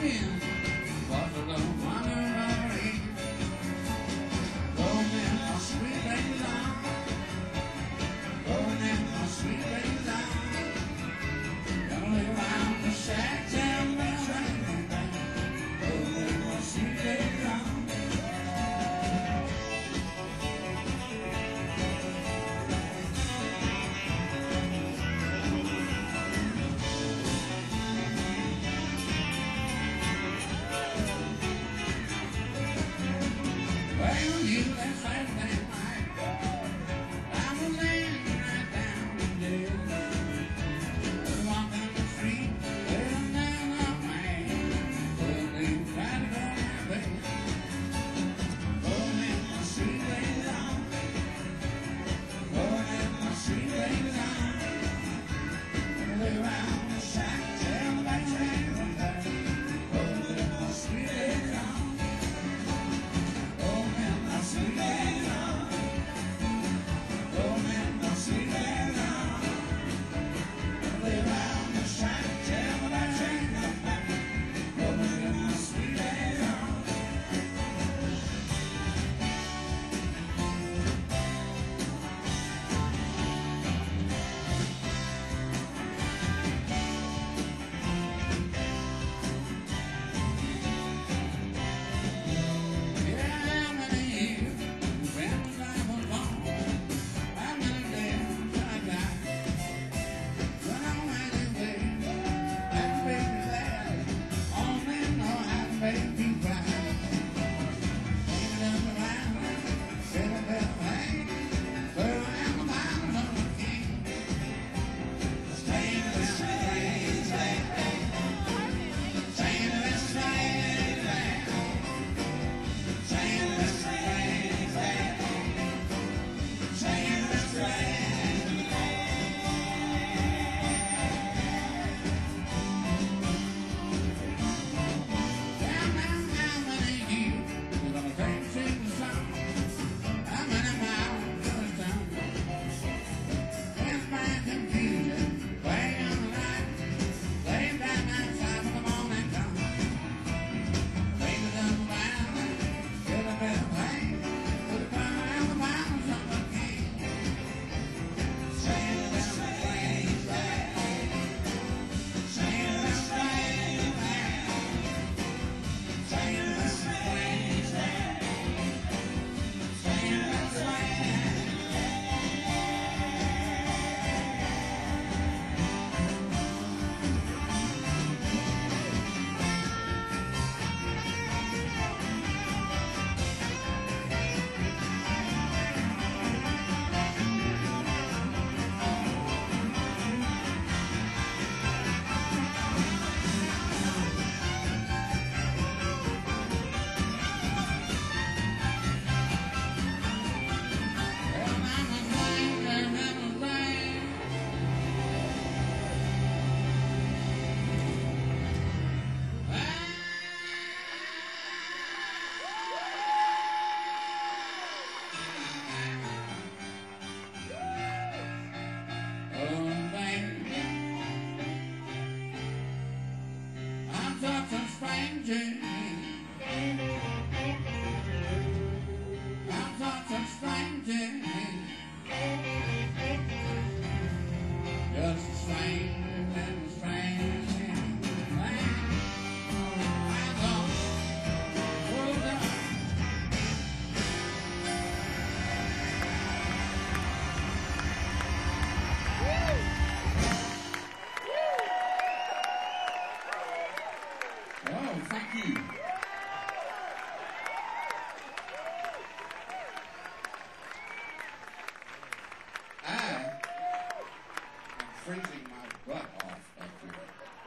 freezing my butt off back here.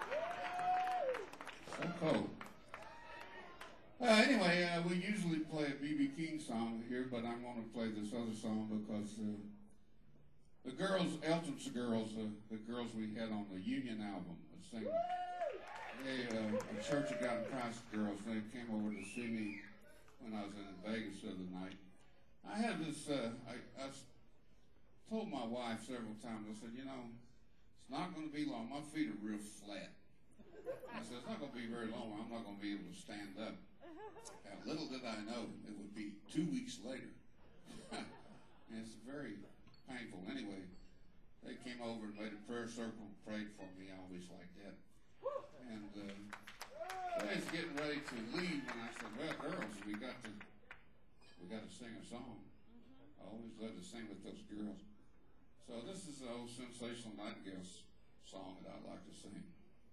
So cold. Anyway, we usually play a B.B. King song here, but I'm going to play this other song because the girls, Elton's girls, the girls we had on the Union album, sing. They, a Church of God in Christ girls, they came over to see me when I was in Vegas the other night. I had this, I told my wife several times, I said, you know, it's not going to be long. My feet are real flat. I said, it's not going to be very long. I'm not going to be able to stand up. And little did I know it would be 2 weeks later. And it's very painful. Anyway, they came over and made a prayer circle and prayed for me. I always like that. And I was getting ready to leave, and I said, "Well, girls, we got to sing a song." I always love to sing with those girls. So this is the old Sensational Nightingales song that I'd like to sing.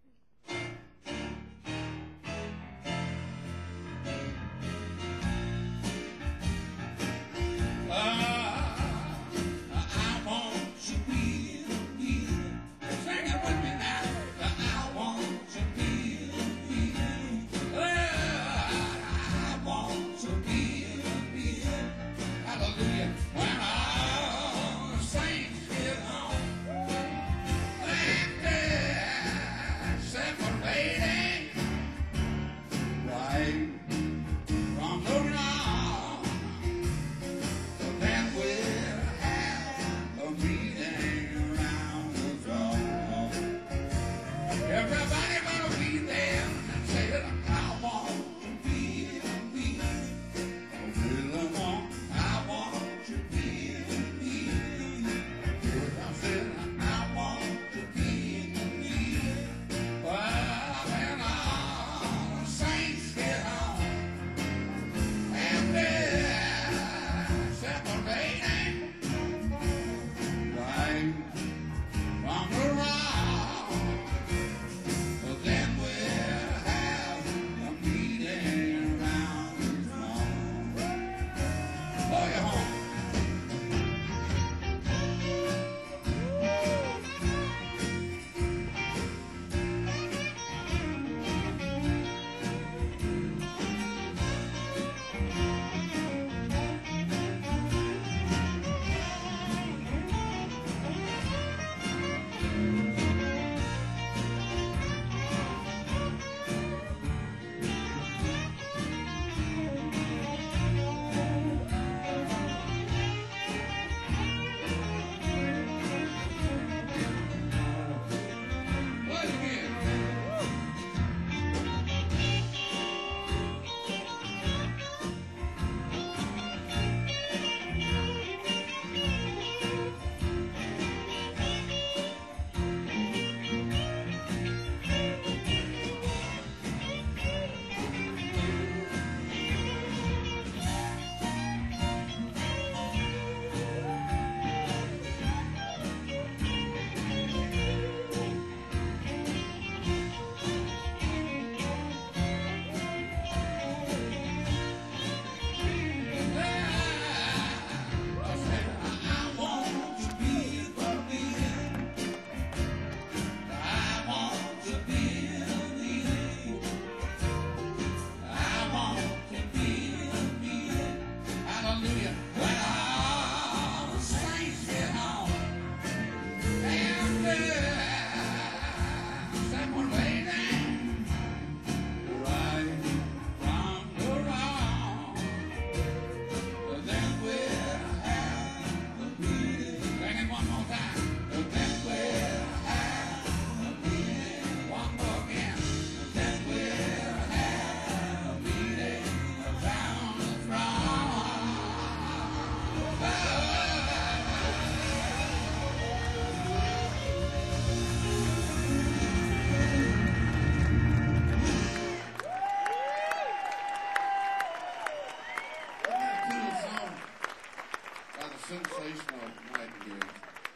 Sensational Nightingale.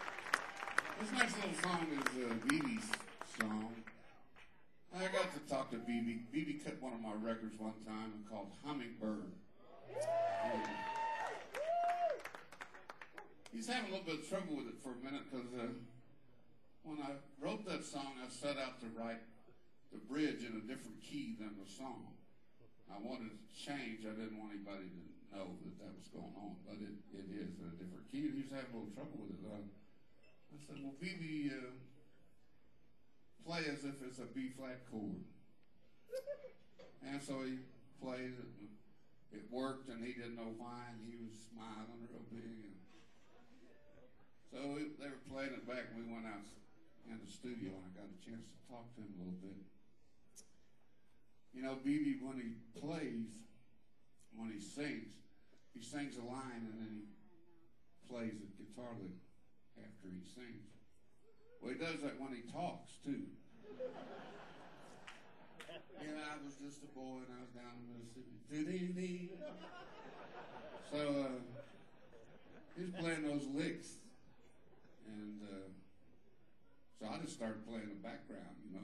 This next little song is BB's song. I got to talk to BB. BB cut one of my records one time called Hummingbird. He's having a little bit of trouble with it for a minute because when I wrote that song, I set out to write the bridge in a different key than the song. I wanted to change. I didn't want anybody to know that was going on, but it is a different key. And he was having a little trouble with it. I said, well, BB, play as if it's a B-flat chord. And so he played it, and it worked, and he didn't know why, and he was smiling real big. And so they were playing it back, and we went out in the studio, and I got a chance to talk to him a little bit. You know, BB, when he plays, when he sings a line and then he plays the guitar lick after he sings. Well, he does that when he talks, too. Yeah, I was just a boy and I was down in Mississippi. So, he's playing those licks. And so I just started playing the background, you know.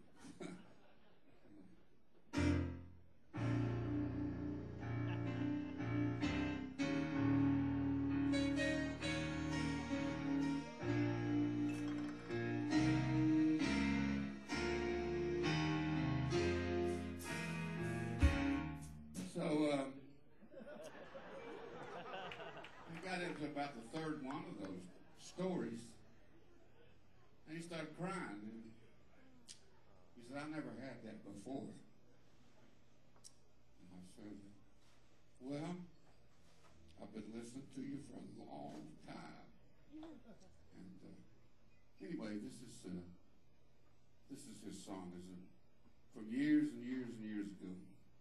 I got into about the third one of those stories, and he started crying. And he said, I never had that before. And I said, well, I've been listening to you for a long time. And anyway, this is his song. This is from years and years and years ago.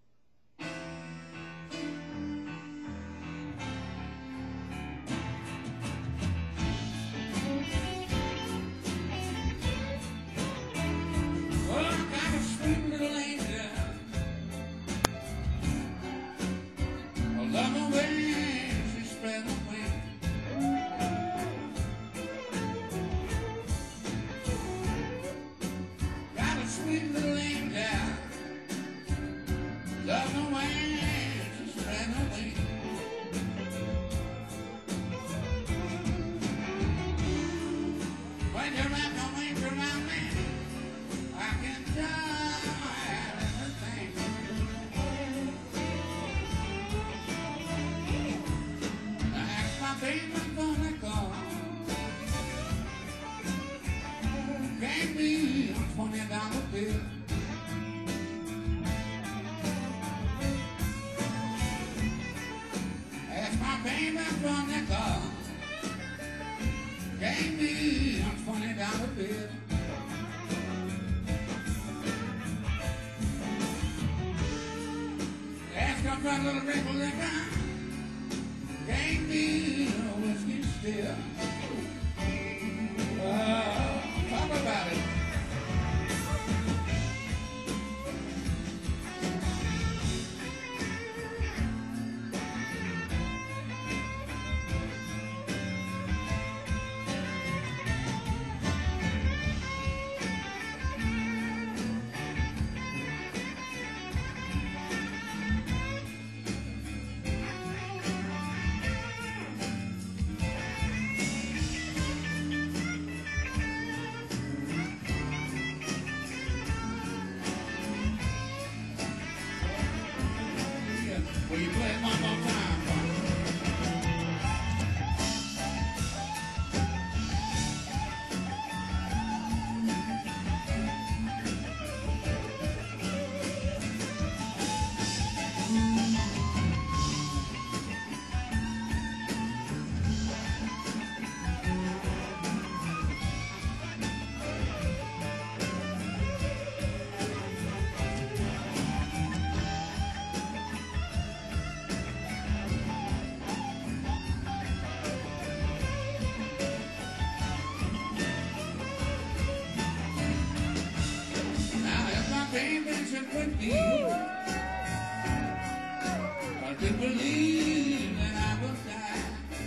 I did believe that I would die.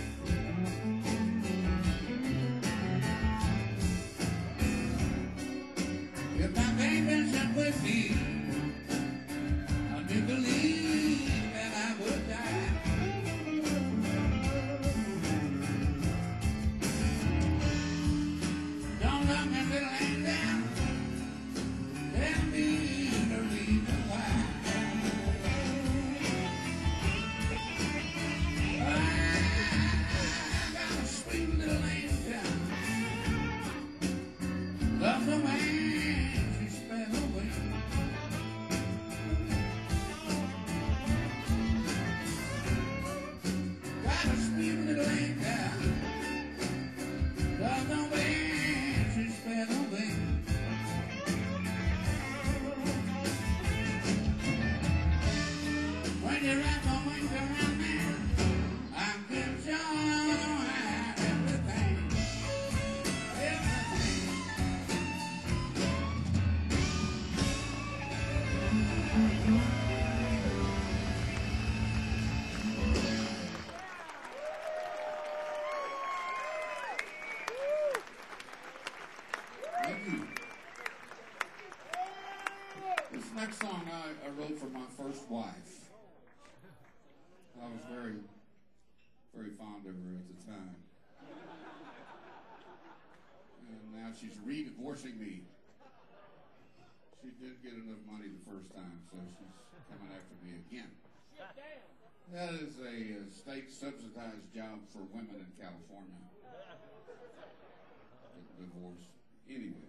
If my baby should with me, I did believe that I would die. Don't look me, little angel. Tell me the reason why. you wrap my wings around me, I can show everything, everything. Thank you. This next song I wrote for my first wife. I was very, very fond of her at the time. And now she's re-divorcing me. She did get enough money the first time, so she's coming after me again. That is a state subsidized job for women in California. Divorce. Anyway.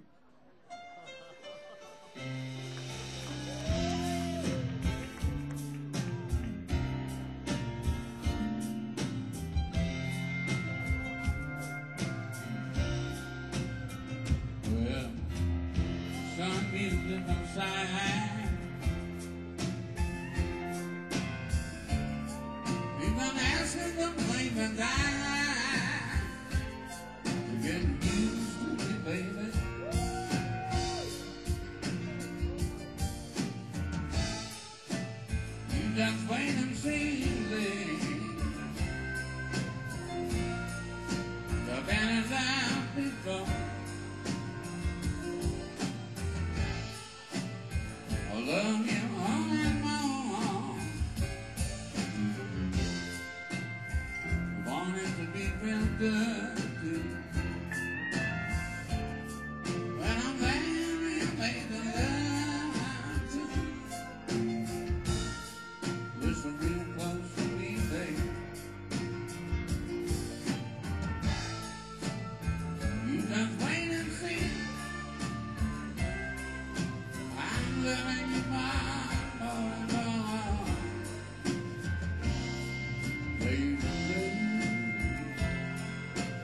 Well, sun beams from side. You've been asking them blame and die. You're getting used to me, baby. You just wait and see, the band is out before. I love you all and more. I want it to be real good too. When I'm there, you make the love too. Listen real close to me, baby. You just wait and see. I'm living in my heart, baby.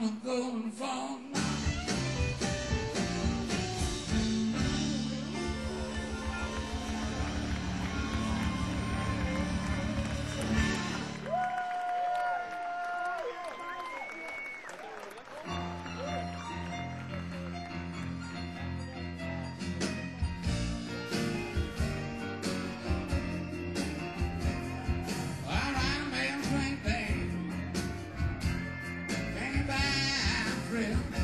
on a golden phone. Friend.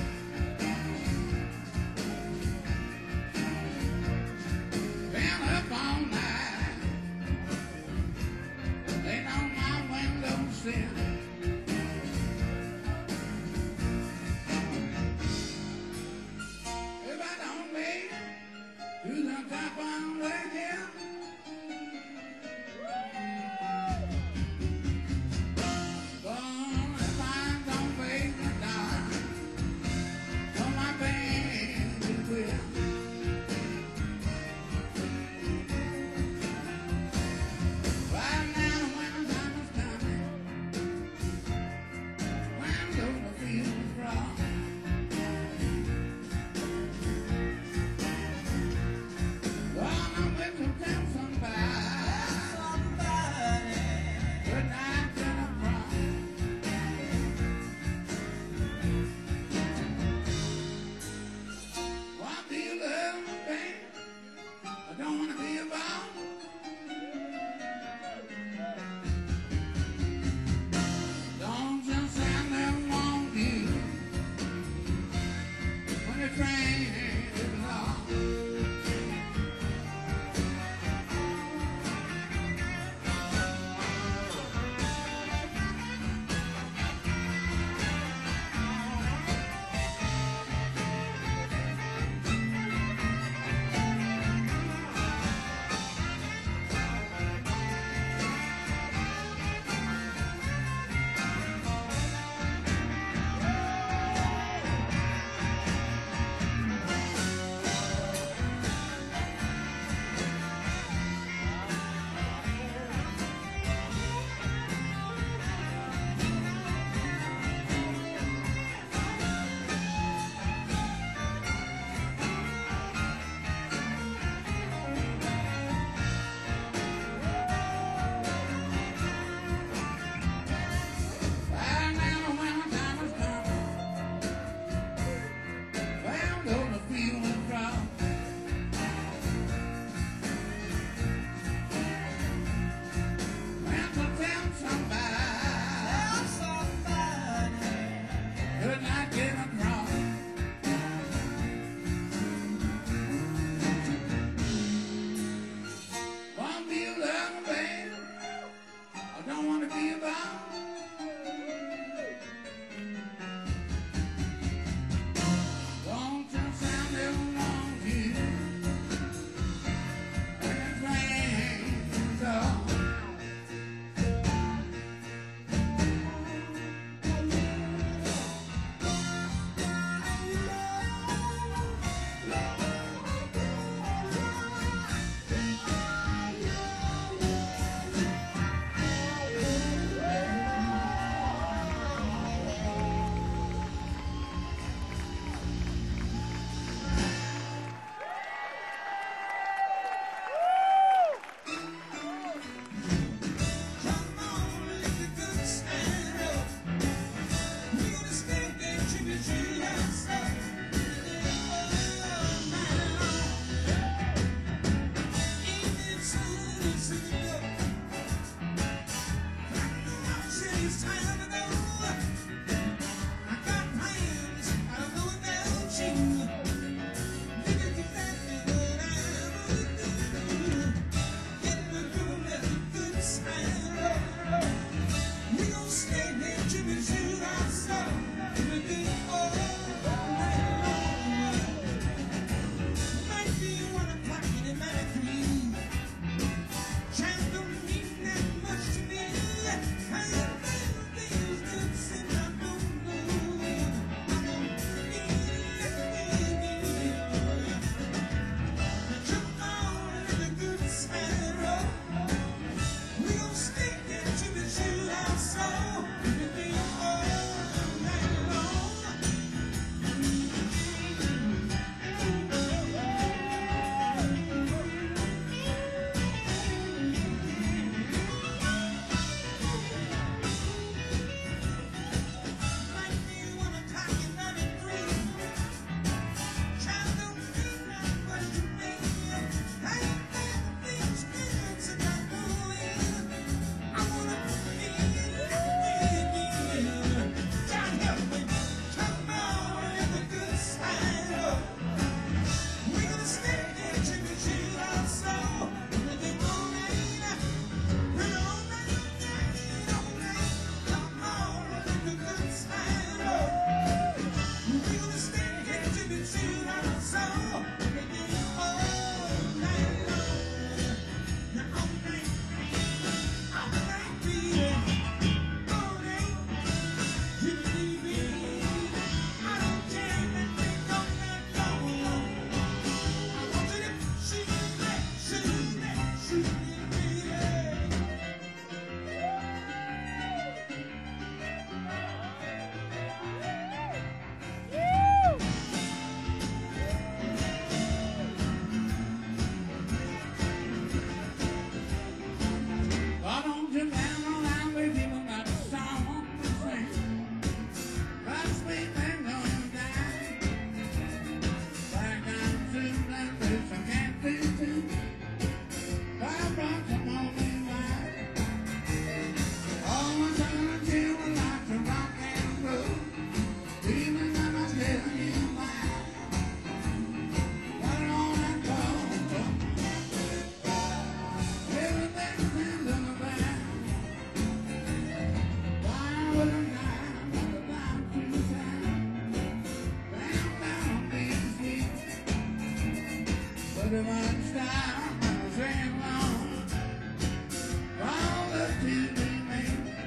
too much time I was saying long. All up to me.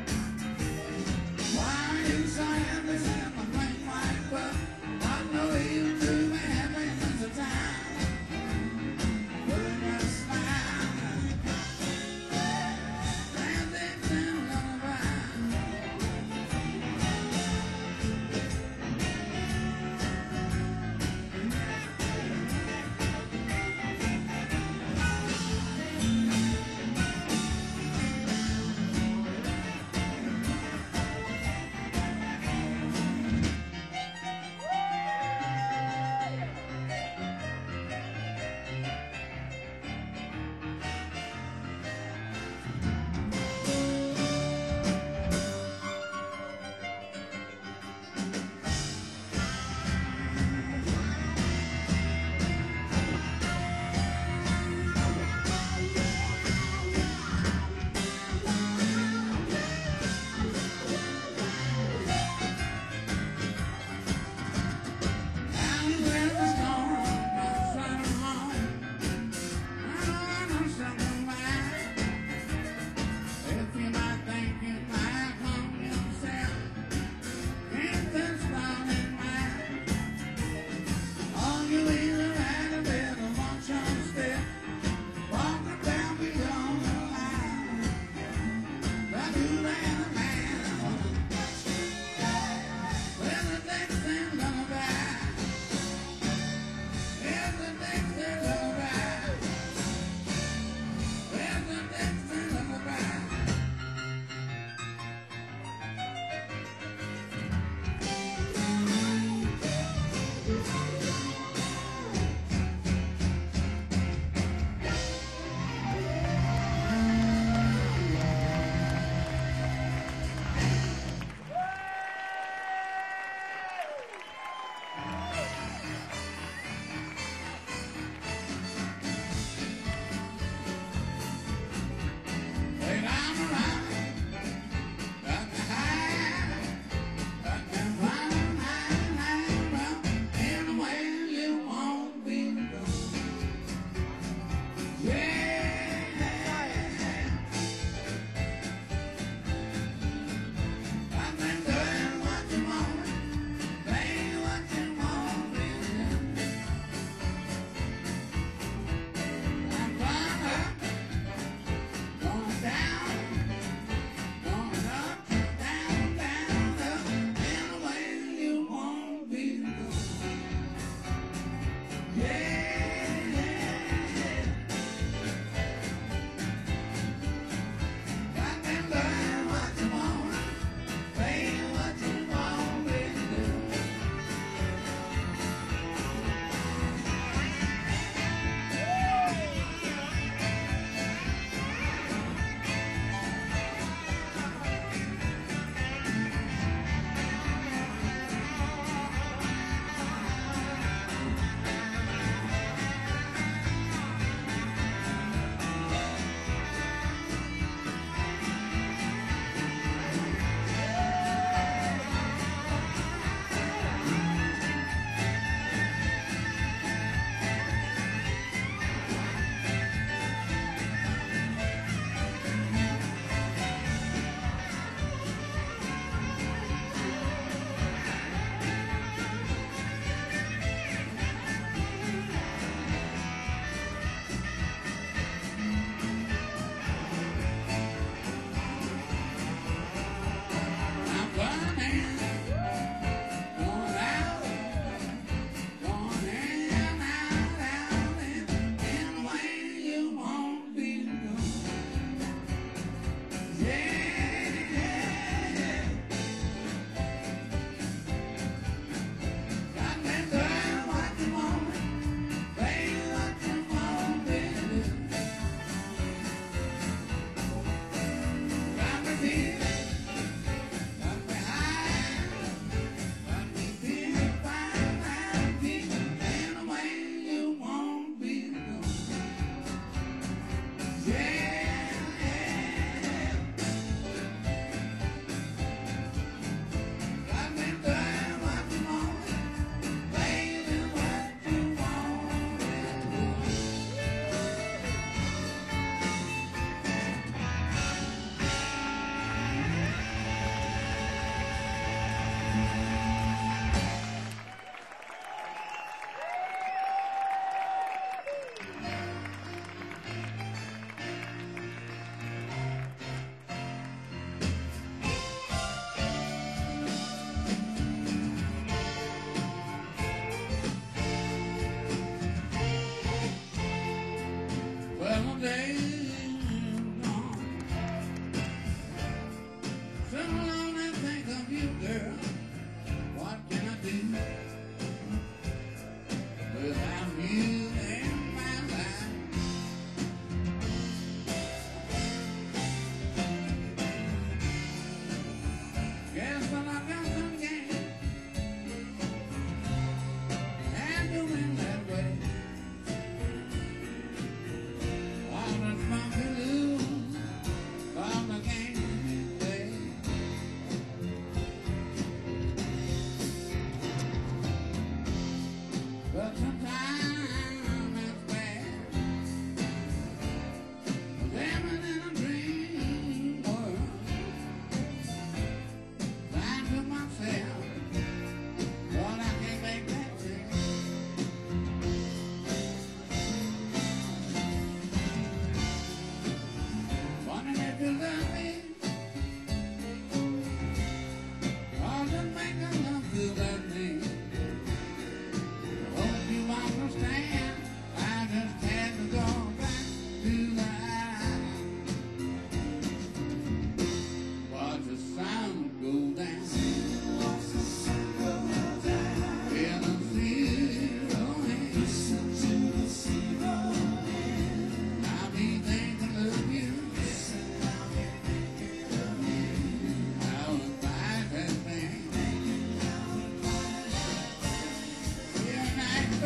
Why are you saying this in my plain white book? I know you do me happy since the time. Put your smile. Dancing in a lullaby.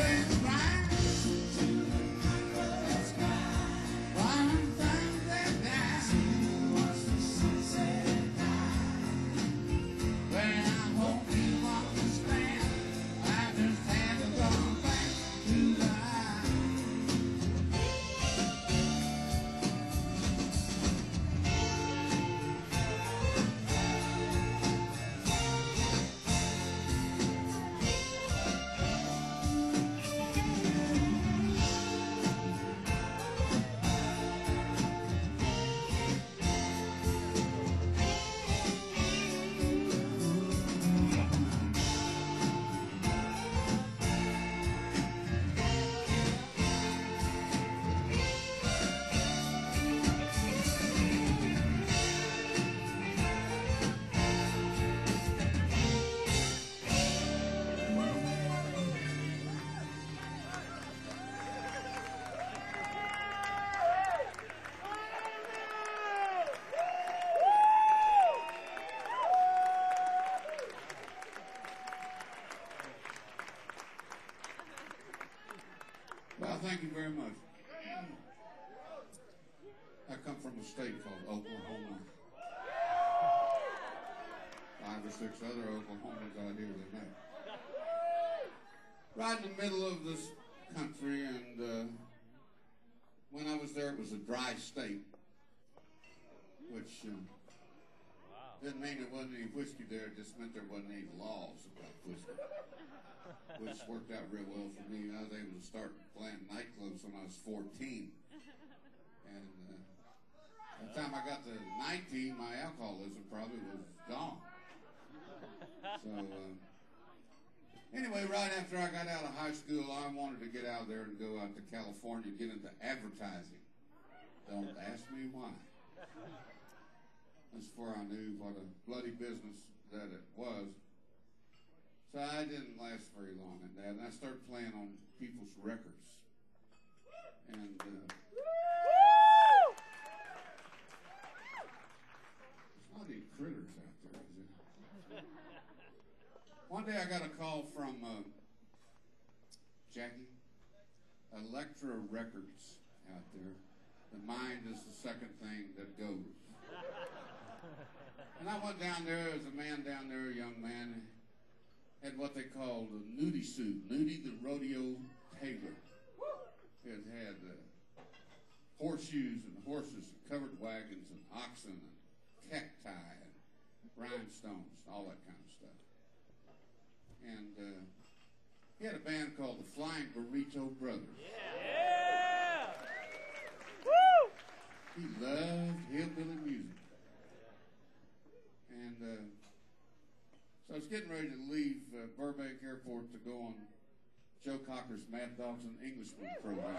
Well, thank you very much. I come from a state called Oklahoma. 5 or 6 other Oklahomans out here tonight. Right in the middle of this country, and when I was there, it was a dry state, which didn't mean there wasn't any whiskey there. It just meant there wasn't any laws about whiskey, which worked out real well for me. I was able to start playing nightclubs when I was 14. And by the time I got to 19, my alcoholism probably was gone. So anyway, right after I got out of high school, I wanted to get out there and go out to California and get into advertising. Don't ask me why. That's before I knew what a bloody business that it was. So I didn't last very long in that, and I started playing on people's records. And there's not any critters out there, is there? One day I got a call from Jackie, Elektra Records out there. The mind is the second thing that goes. And I went down there, there was a man down there, a young man, had what they called a nudie suit, Nudie the Rodeo Taylor. It had horseshoes and horses and covered wagons and oxen and cacti and rhinestones, all that kind of stuff. And he had a band called the Flying Burrito Brothers. Yeah! Woo! He loved hillbilly music. And so I was getting ready to leave Burbank Airport to go on Joe Cocker's Mad Dogs and Englishmen program.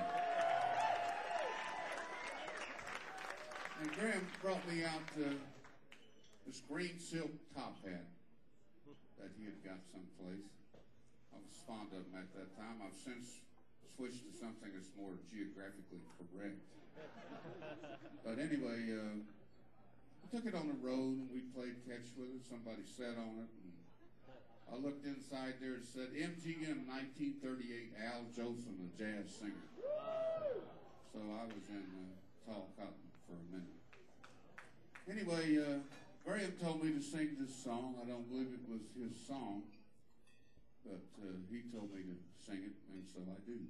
And Graham brought me out this green silk top hat that he had got someplace. I was fond of them at that time. I've since switched to something that's more geographically correct. But anyway, I took it on the road and we played catch with it. Somebody sat on it. And I looked inside there. It said MGM 1938 Al Jolson, a jazz singer. So I was in tall cotton for a minute. Anyway, Graham told me to sing this song. I don't believe it was his song, but he told me to sing it, and so I do.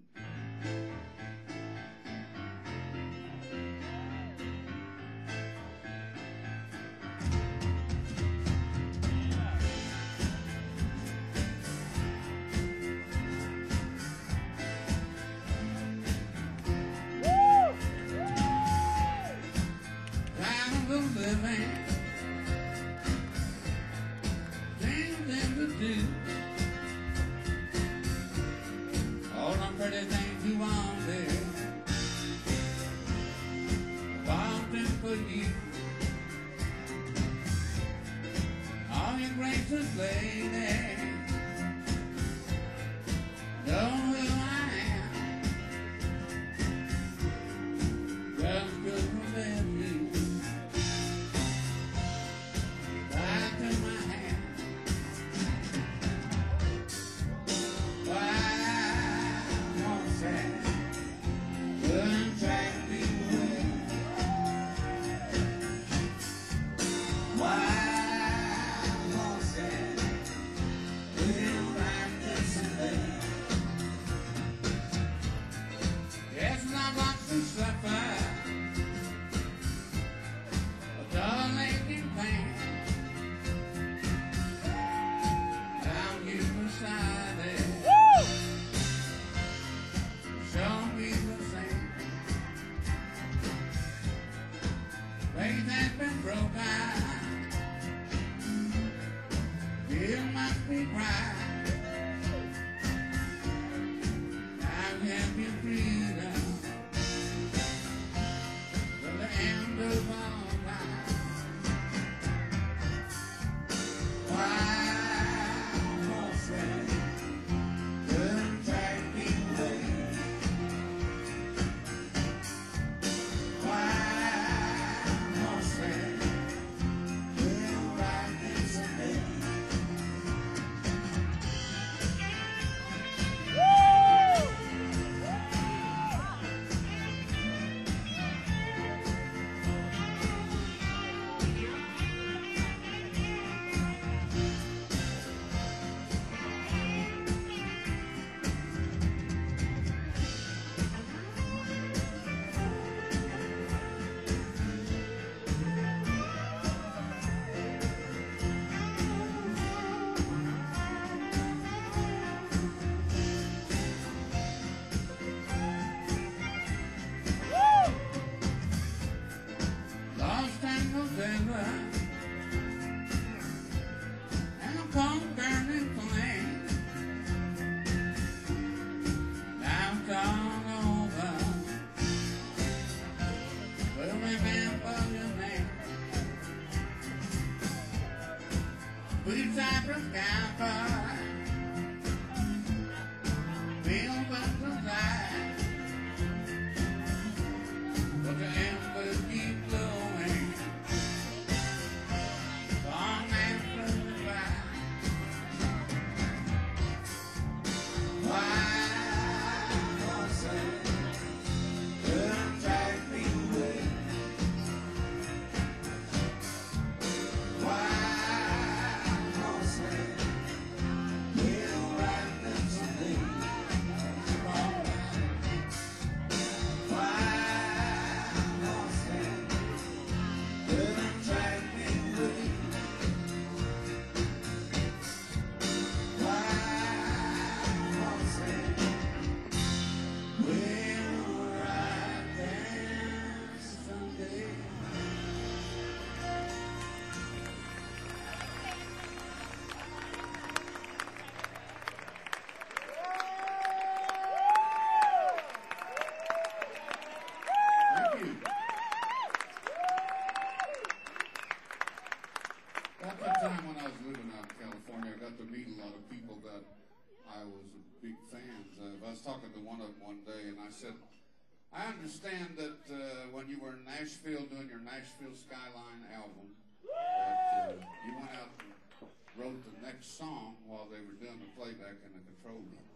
I was a big fan of. I was talking to one of them one day, and I said, I understand that when you were in Nashville doing your Nashville Skyline album, that you went out and wrote the next song while they were doing the playback in the control room.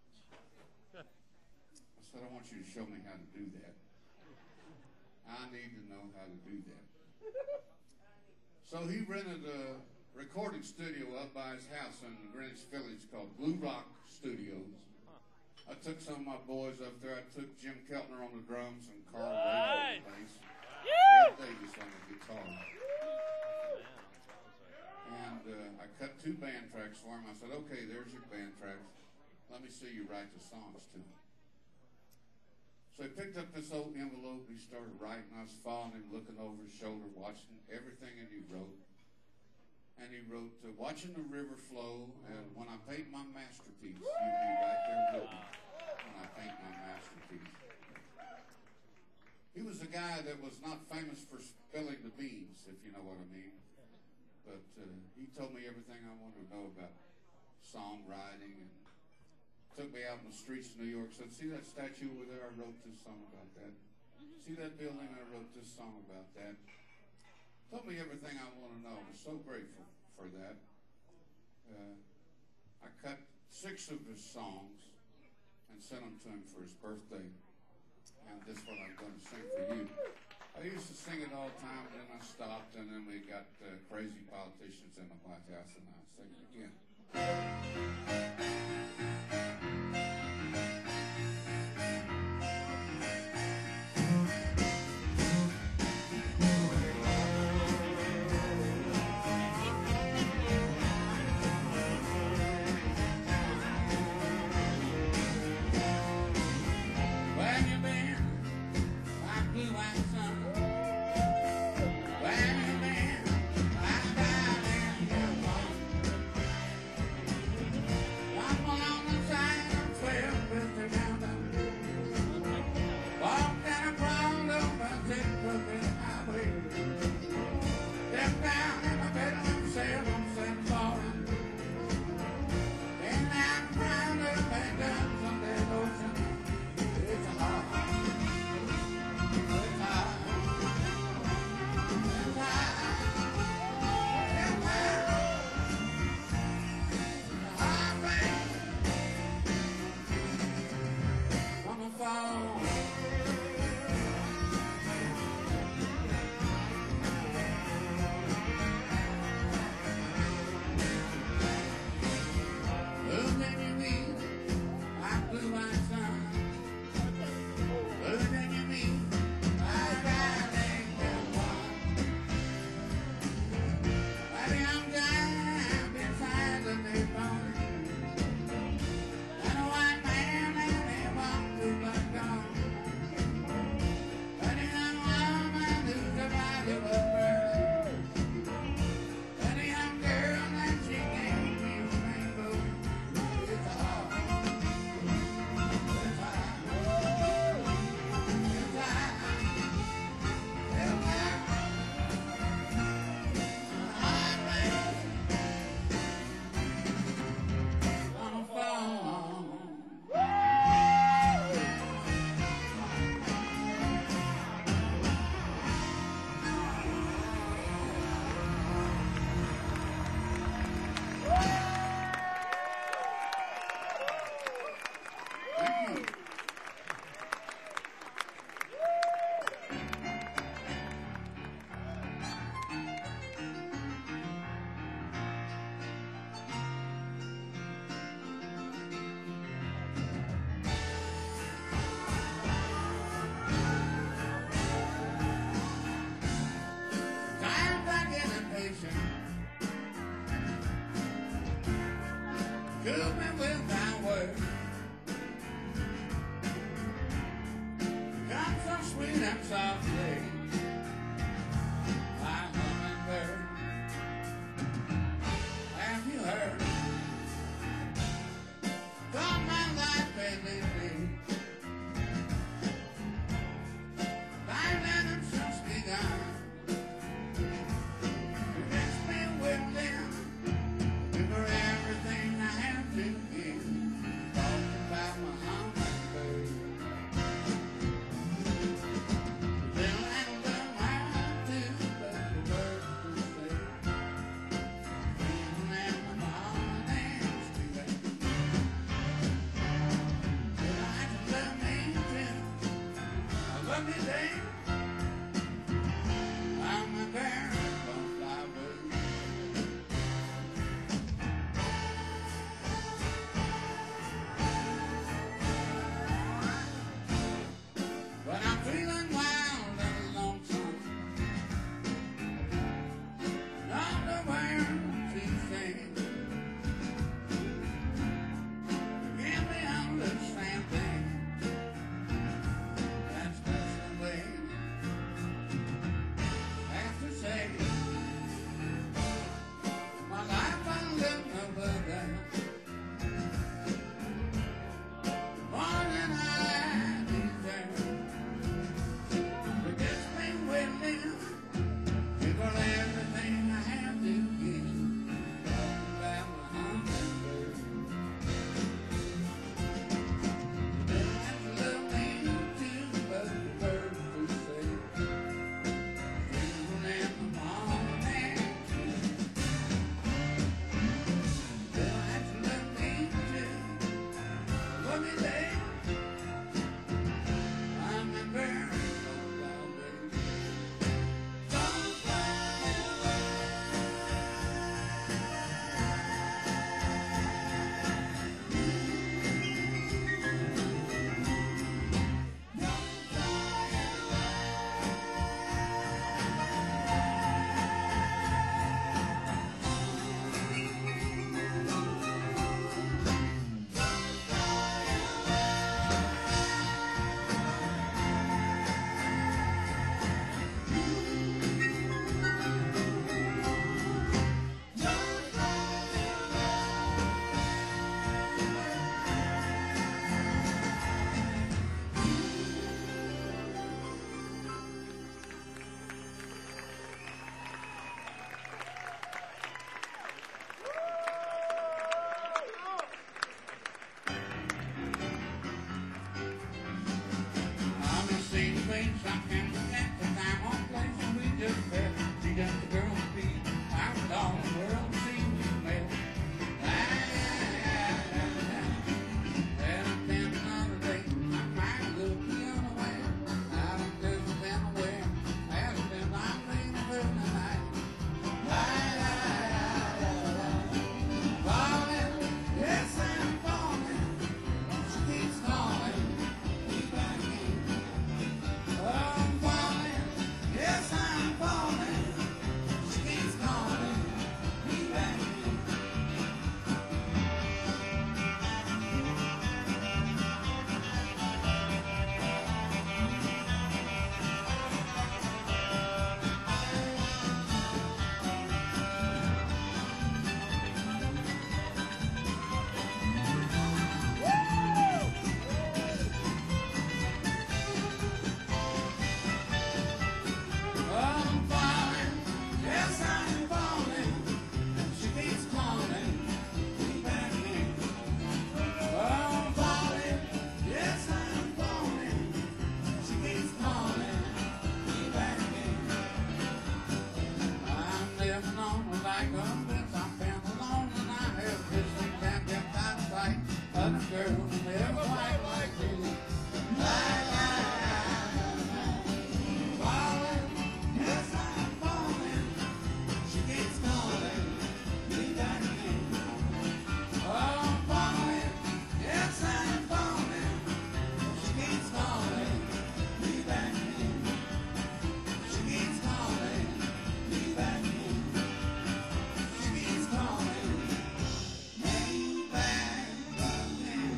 I said, I want you to show me how to do that. I need to know how to do that. So he rented a recording studio up by his house in Greenwich Village called Blue Rock Studios. I took some of my boys up there. I took Jim Keltner on the drums and Carl Wade on the bass. Ed Davis on the guitar. And I cut 2 band tracks for him. I said, okay, there's your band tracks. Let me see you write the songs to them. So he picked up this old envelope and he started writing. I was following him, looking over his shoulder, watching everything that he wrote. And he wrote, watching the river flow, and when I paint my masterpiece, you'll be right there with me when I paint my masterpiece. He was a guy that was not famous for spilling the beans, if you know what I mean. But he told me everything I wanted to know about songwriting, and took me out in the streets of New York, said, see that statue over there? I wrote this song about that. See that building? I wrote this song about that. Told me everything I want to know. I was so grateful for that. I cut 6 of his songs and sent them to him for his birthday. And this is what I'm going to sing for you. I used to sing it all the time, and then I stopped, and then we got crazy politicians in the White House, and I sing it again. Everything I have to give. Stop and forget the time on place and we just met. She just a girl to be. I'm all the world to see we met. And then another day, I might look the other way. I don't think I've been away. As been I'm laying away tonight. Falling, yes I'm falling. She keeps calling me back in. I'm falling, yes I'm falling. She keeps calling me back in. I'm falling, yes I'm falling. She keeps calling me back in. I'm falling, yes I'm falling. She keeps calling me back in. I'm living on like a bitch. I'm been alone and I have this and can't get out of sight. Other girls never quite like me. Falling, yes I'm falling. She keeps calling me back in. I'm falling, yes I'm falling. She keeps calling me back in. She keeps calling me back in. She keeps calling me back in.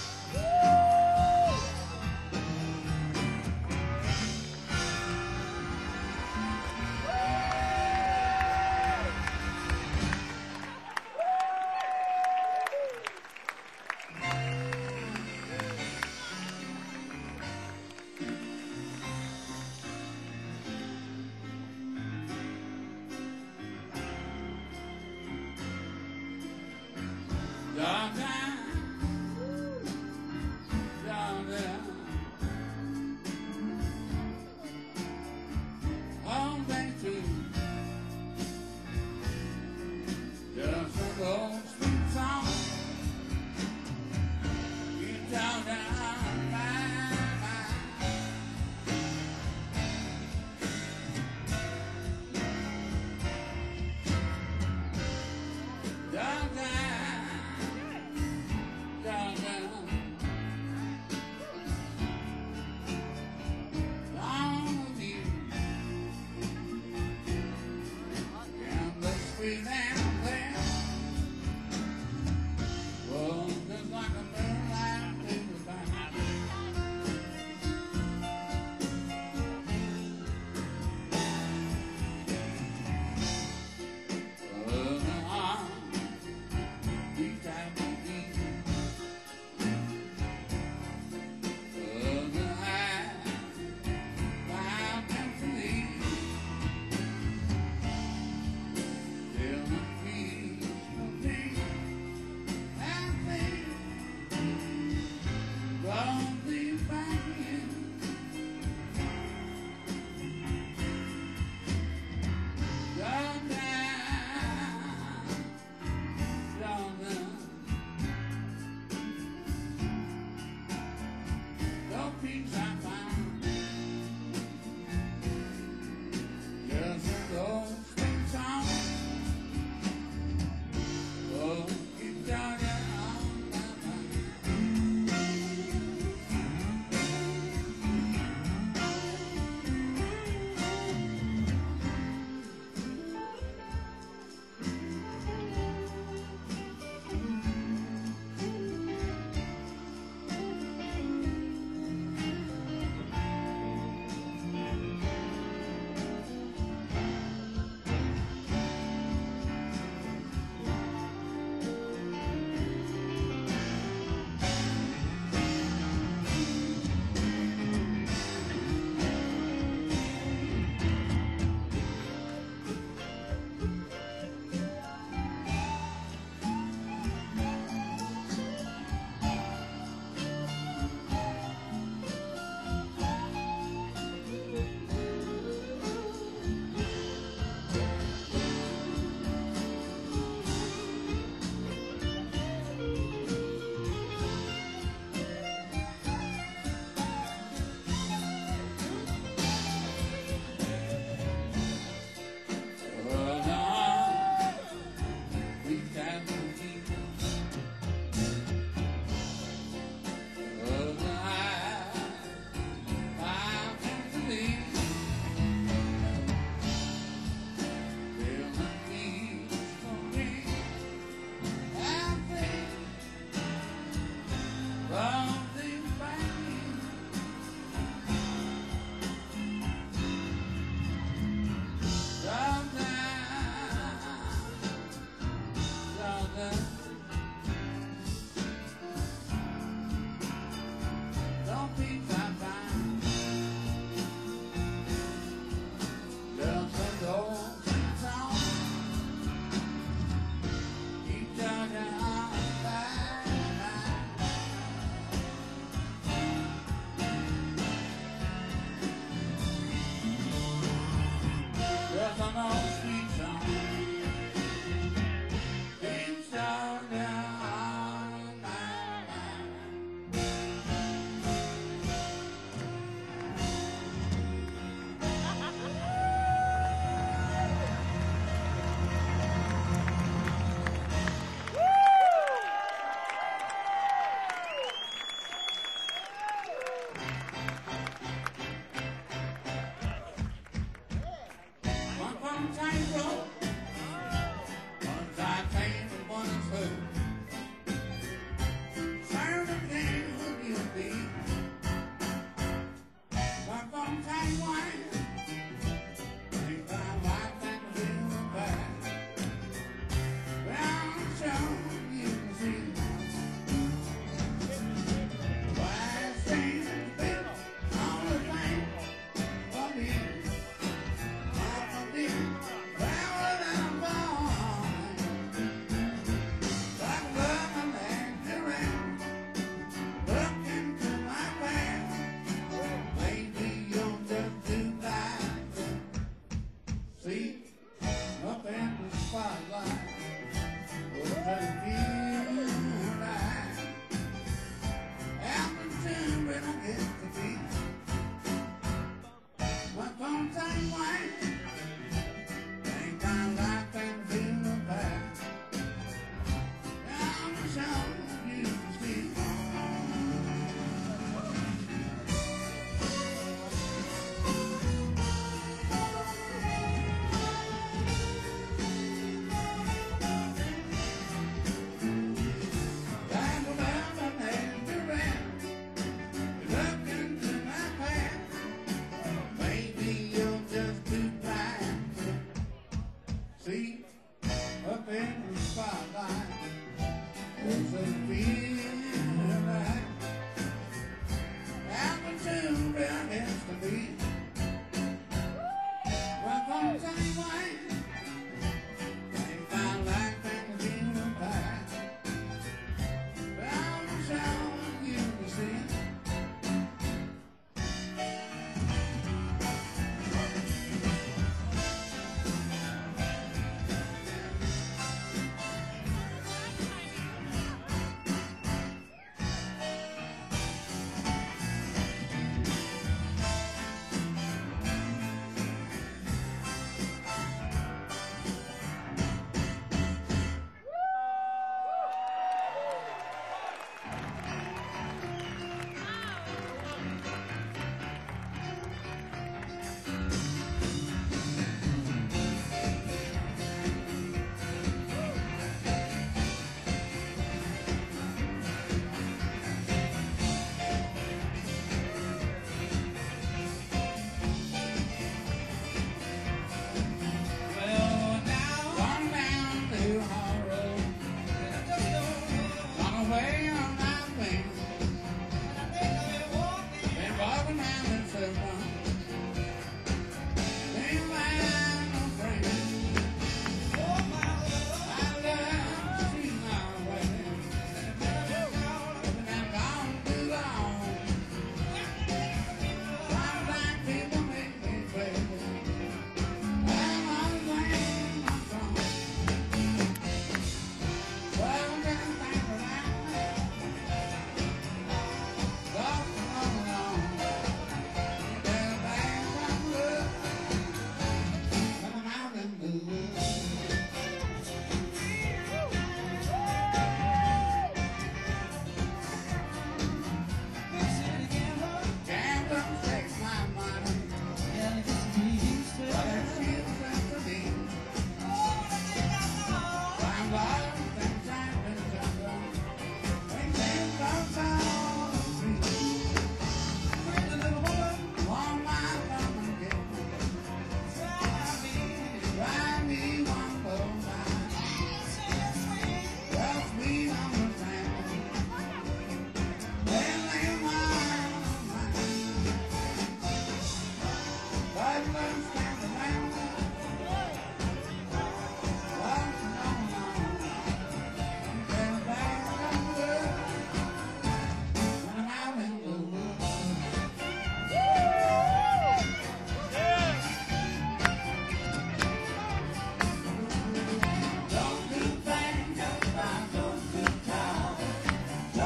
Darling, darling, home back to just an old sweet song. You down down my Well, just like a moonlight in the back.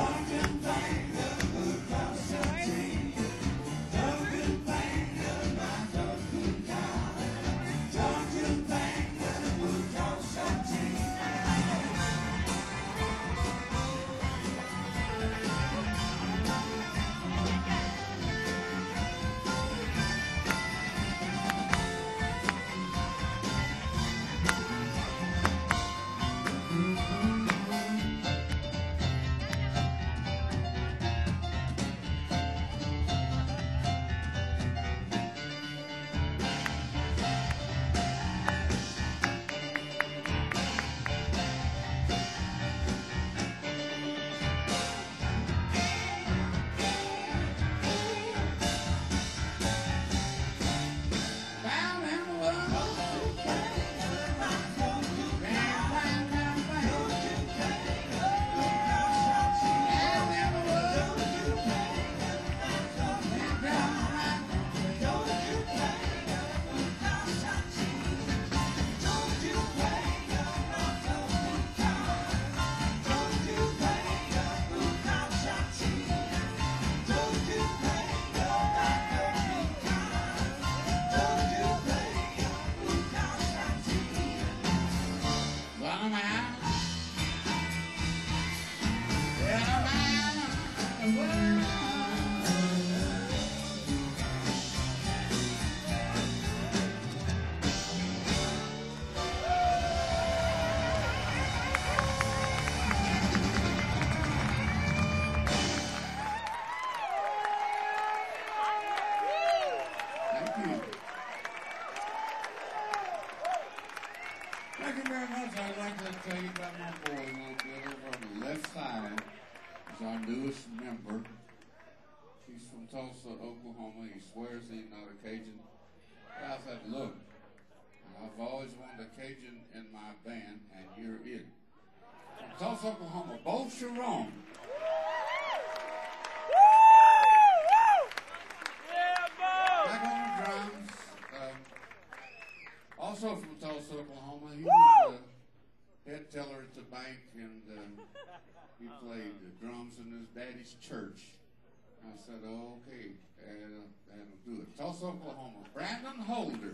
Thank you very much. I'd like to tell you about my boy a little bit. Over on the left side is our newest member. He's from Tulsa, Oklahoma. He swears he's not a Cajun. I said, look, I've always wanted a Cajun in my band, and you're it. From Tulsa, Oklahoma, Bo Sharon. Back on the drums. Also from Tulsa, Oklahoma. He was head teller at the bank, and he played the drums in his daddy's church. I said, oh, okay, that'll do it. Tulsa, Oklahoma, Brandon Holder.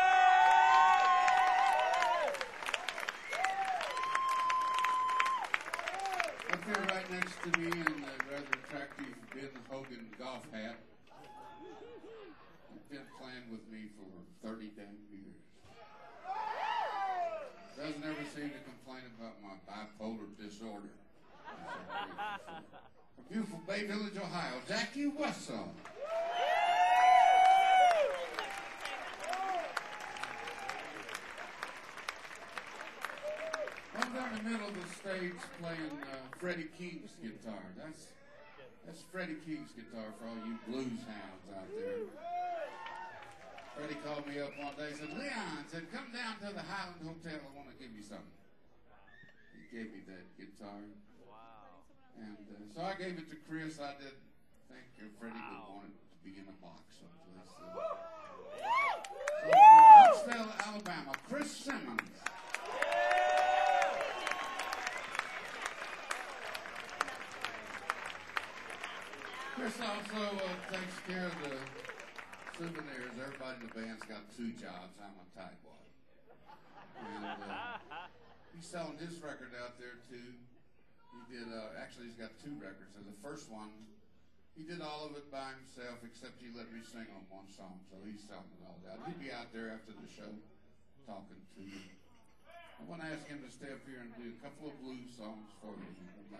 Up there right next to me in the rather attractive Ben Hogan golf hat. He's been playing with me for 30 damn years. Doesn't ever seem to complain about my bipolar disorder. From beautiful Bay Village, Ohio, Jackie Wessel. I'm down the middle of the stage playing Freddie King's guitar. That's Freddie King's guitar for all you blues hounds out there. Freddie called me up one day and said, Leon, said, come down to the Highland Hotel. I want to give you something. He gave me that guitar. Wow. And so I gave it to Chris. I did think Freddie would want it to be in a box someplace. So from Huntsville, Alabama, Chris Simmons. Chris also takes care of the souvenirs. Everybody in the band's got 2 jobs. I'm a tightwad. And he's selling his record out there too. He did, actually he's got 2 records. And the first one, he did all of it by himself except he let me sing on one song. So he's selling it all out. He'll be out there after the show talking to you. I want to ask him to stay up here and do a couple of blues songs for you.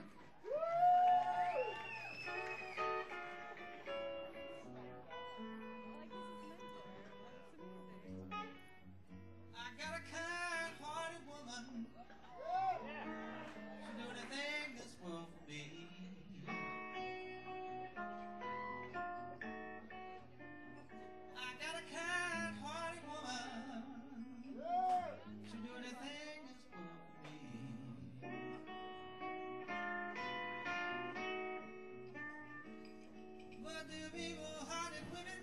I got a kind-hearted woman. She'll do anything in this world for me. I got a kind-hearted woman. She'll do anything in this world for me. But there be evil-hearted women,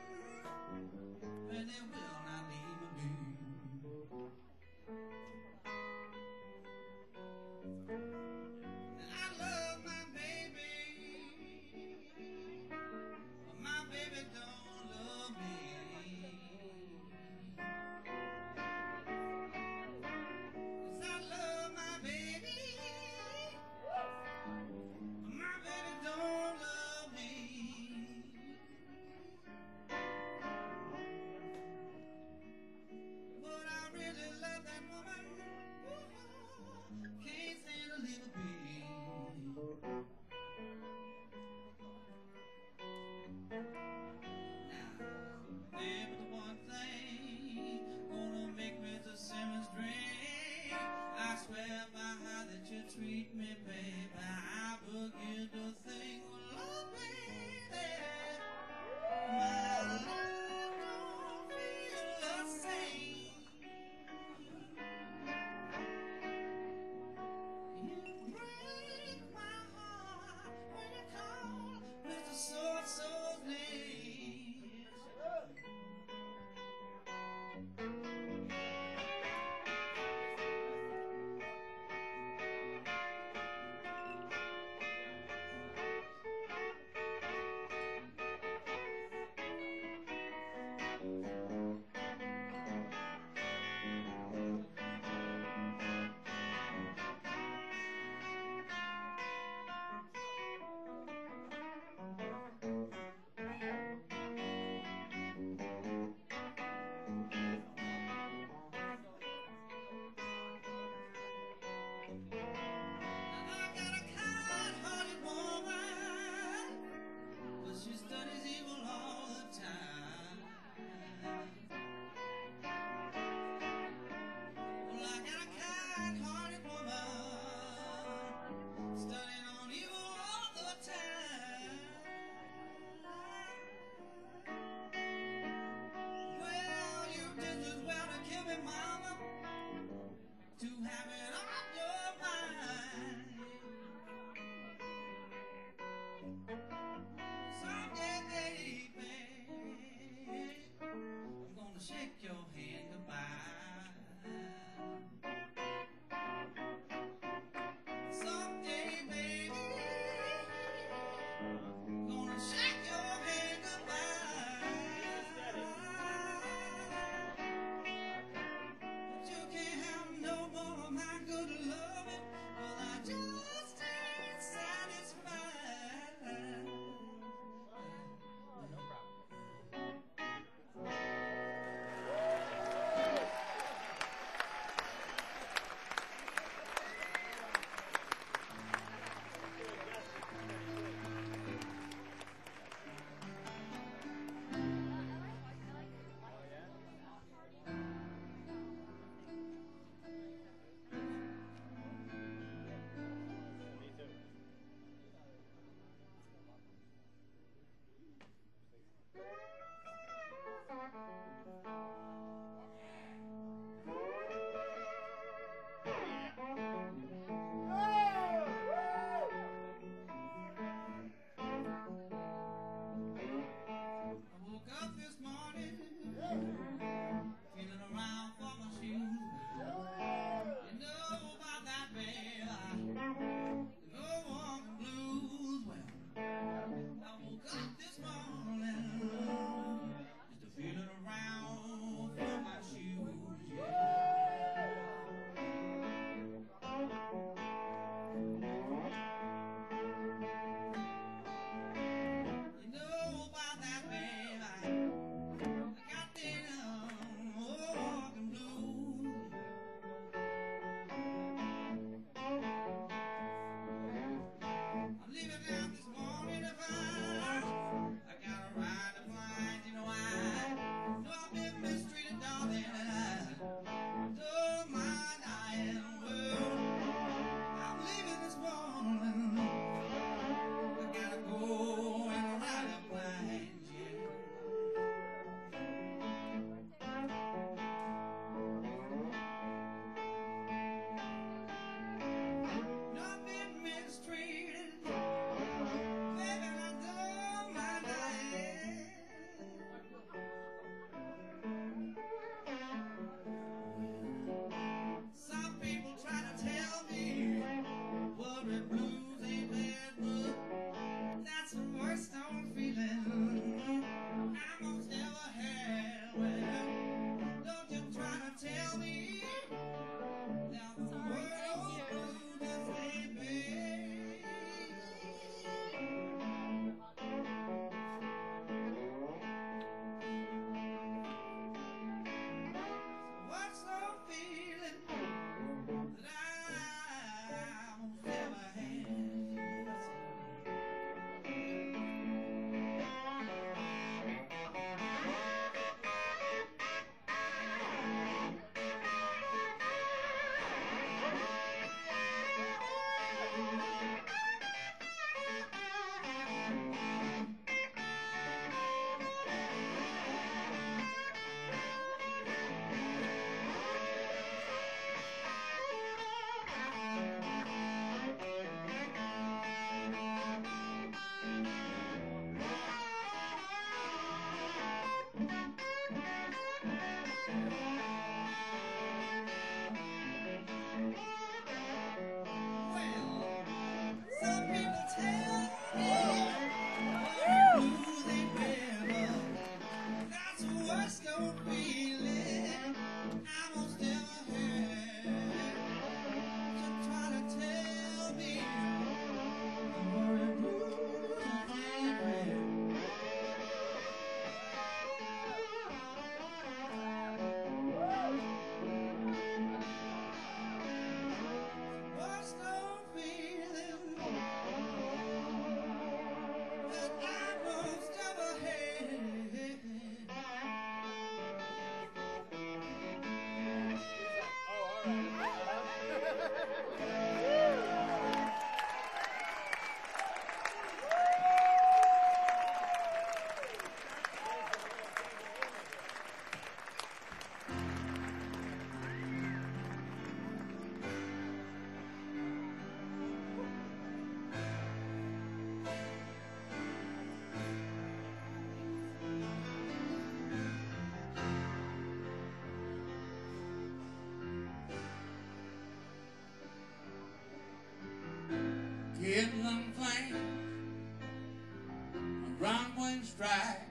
and they will not leave me. I love my baby She studies evil all the time. Well, I got a kind-hearted woman studying on evil all the time. Well, you did as well to kill me, mama, to have it on your mind. Someday, baby, I'm gonna shake your hand goodbye. Someday, baby, I'm gonna shake your hand goodbye. But you can't have no more of my good loving, 'cause I just ain't satisfied. I woke up this morning, feeling around for my shoes. You know about that, babe, no walking blues. Well, I woke up this morning, just feeling around for my shoes. You know about that, babe, I got them walking blues. I'm leaving out this morning to find I got a ride to find. You know I've been mistreated, darling, and I don't mind dying. Well, I'm leaving this morning. I gotta go and ride to find you. Not been mistreated, baby, I don't mind dying. Some people try to tell me worry blues ain't bad, but that's the worst I'm feeling I most ever had. Well, don't you try to tell me that the world blues is ain't bad. What's the feeling that I most ever had? Some people tell me blues ain't better. That's the worst old feeling I most ever had. So try to tell me the worry blues ain't bad. Worst old feeling that I most runway strike,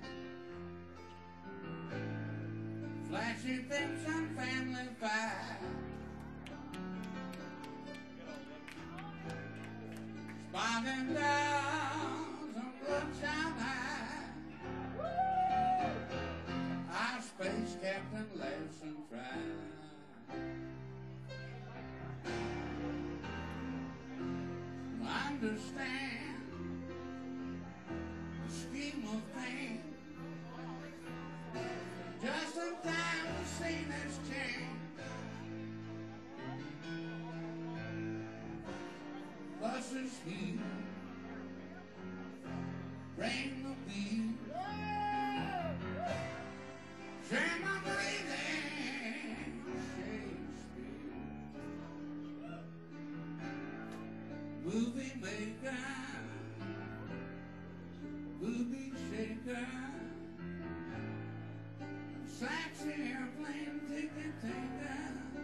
flashy fiction, family fight, sparking down some bloodshot eye. Our space captain laughs and cries. Understand the scheme of things. Just in time the scene has changed. Buses heat, bring the beat. Shame I'm breathing Shakespeare. Movie maker, movie shaker, sexy airplane ticket taker,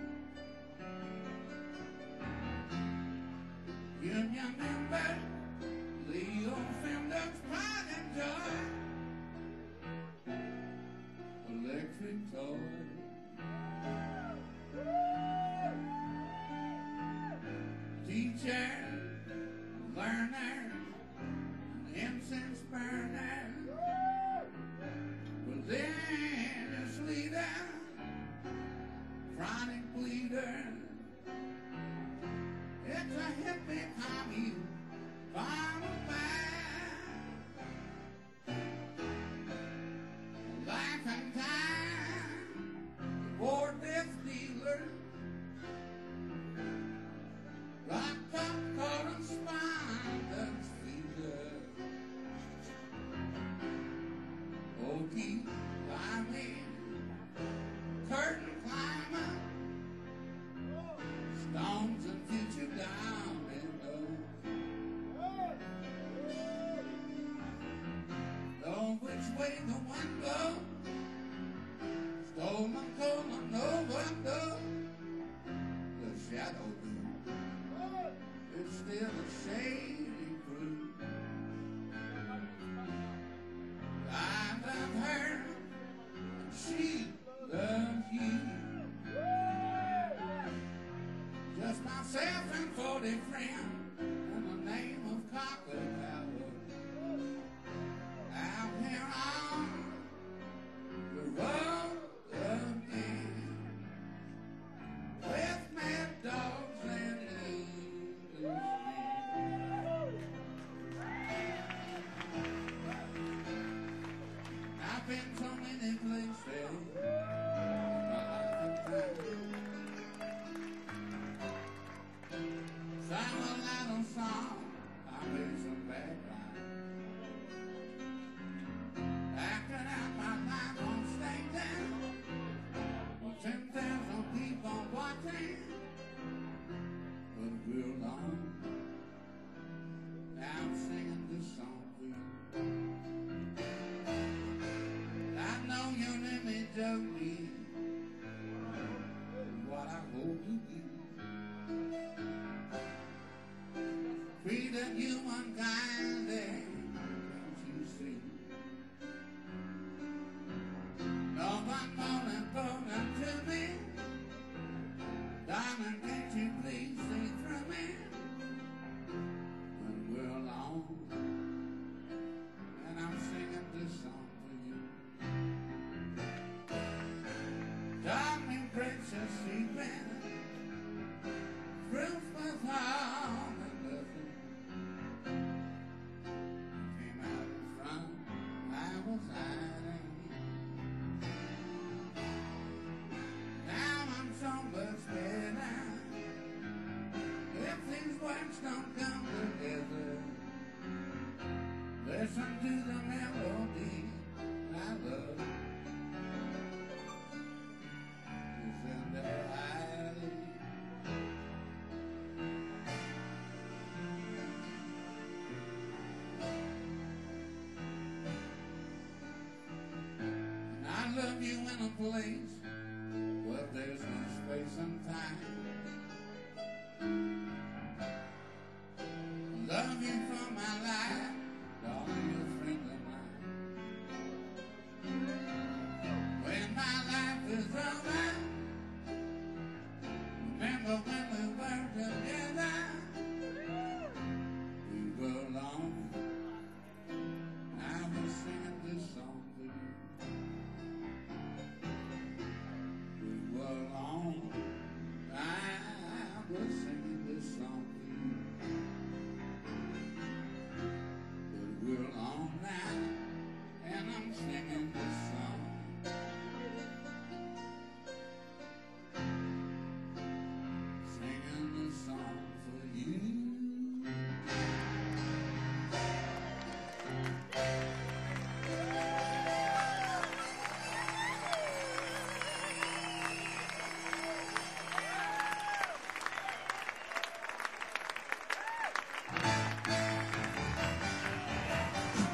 union member, Leo Fender's pride and joy, electric toy. Teacher, learner, incense burner, religious leader, chronic bleeder. It's a hippie commie, final life and time, war death dealer. Rock popcorn and spineless feeder. Okie climbing, curtain climber, stones and future down window. Know which way the wind blows. Stolen colon, no window. The shadow do. It's still a shady crew. I love her, and she loves you. Just myself and 40 friends in the name of Copper Power. Out here on the road again, with mad dogs and I've been so many places in my lifetime. Sang a little song, I made some bad rhymes. Acting out my life on stage with 10,000 people watching. But we're alone. Now I'm singing this song for you. I know you're an image of me, what I hope to be. Treated you unkindly, don't you see? No one more important to me. Darling, can't you please see through me? When we're alone, and I'm singing this song for you. Darling, precious secret, truth with all and nothing. Came out in front, I was hiding. Now I'm so much better. If these words don't come together, listen to the melody I love. It's in their eyes. And I love you in a place where there's no space and time. Love you for my life, darling, you're a friend of mine.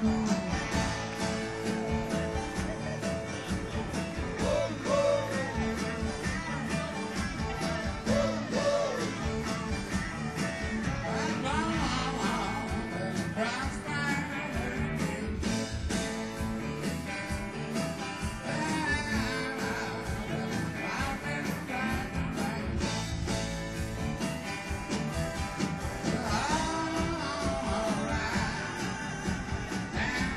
Alright.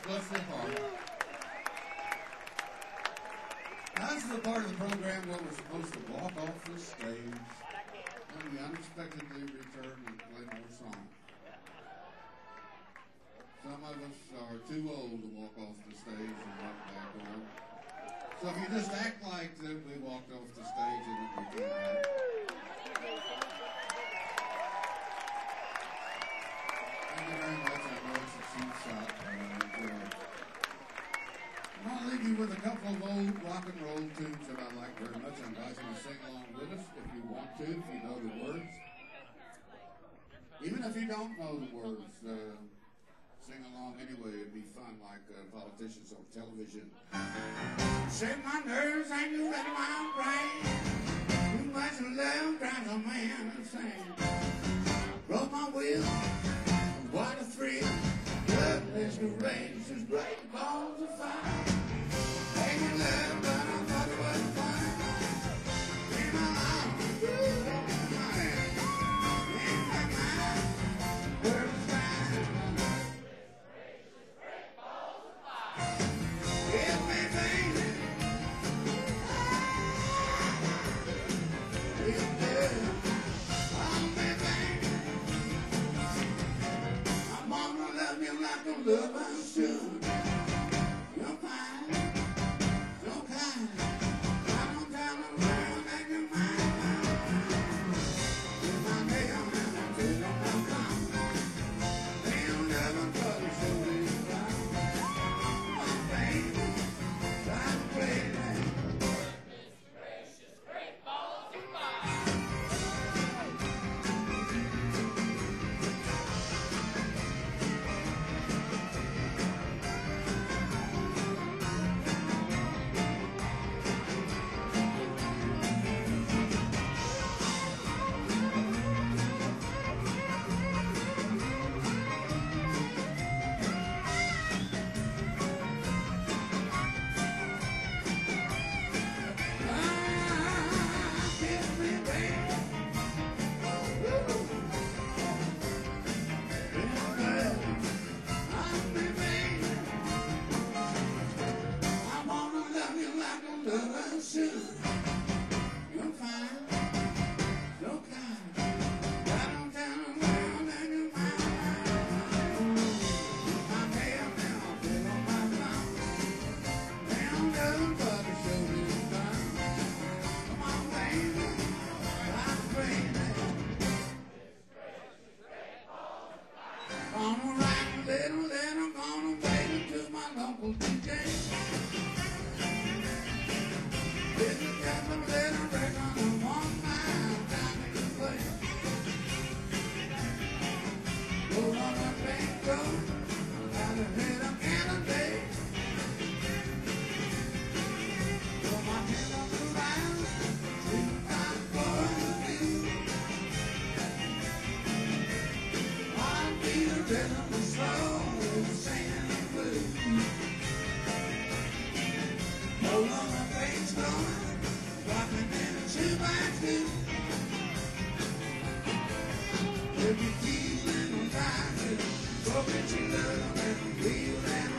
Bless your heart. That's the part of the program where we're supposed to walk off the stage and we unexpectedly return and play more songs. Some of us are too old to walk off the stage and walk back on. So if you just act like that we walked off the stage and then we came back. Thank you very much. I know it's a cheap shot, but I enjoy it. I'll leave you with a couple of old rock and roll tunes that I like very much. I invite you to sing along with us if you want to, if you know the words. Even if you don't know the words, sing along anyway. It'd be fun like politicians on television. Set my nerves and you let my brain. Too much love drives a man insane. Broke my will, what a thrill. Love masquerades as great balls of fire. Ain't in love, but I thought it was fun. In my life, in my head, in my mind, where it's fine. Give me baby. Real good. Oh, me baby. I'm gonna love you like a lover should. You're fine, so kind. I don't tell them that you're mine. You're my nail and I'm still on my phone. They'll never cut it so they down. Oh, baby, try to play that. Gracious, great balls of fire. Kiss me, baby. Real good. Oh, me baby. I wanna love you like a lover should. You're fine, so kind. I don't tell them that you're mine. My tail now, still on my thumb. Down, down, but it sure is fun. Come on, baby, I'm crazy. Gonna write a little letter, gonna wait until my local DJ. This is just a little record of one night down in the place. Go on the main road, gotta hit a candidate. Put my hand on the line, see I'm going to do. I'll be the rhythm of slow, singing the blues. Hold on the bass going, rocking in a 2x2. If you keep in the time, go get your love and feel that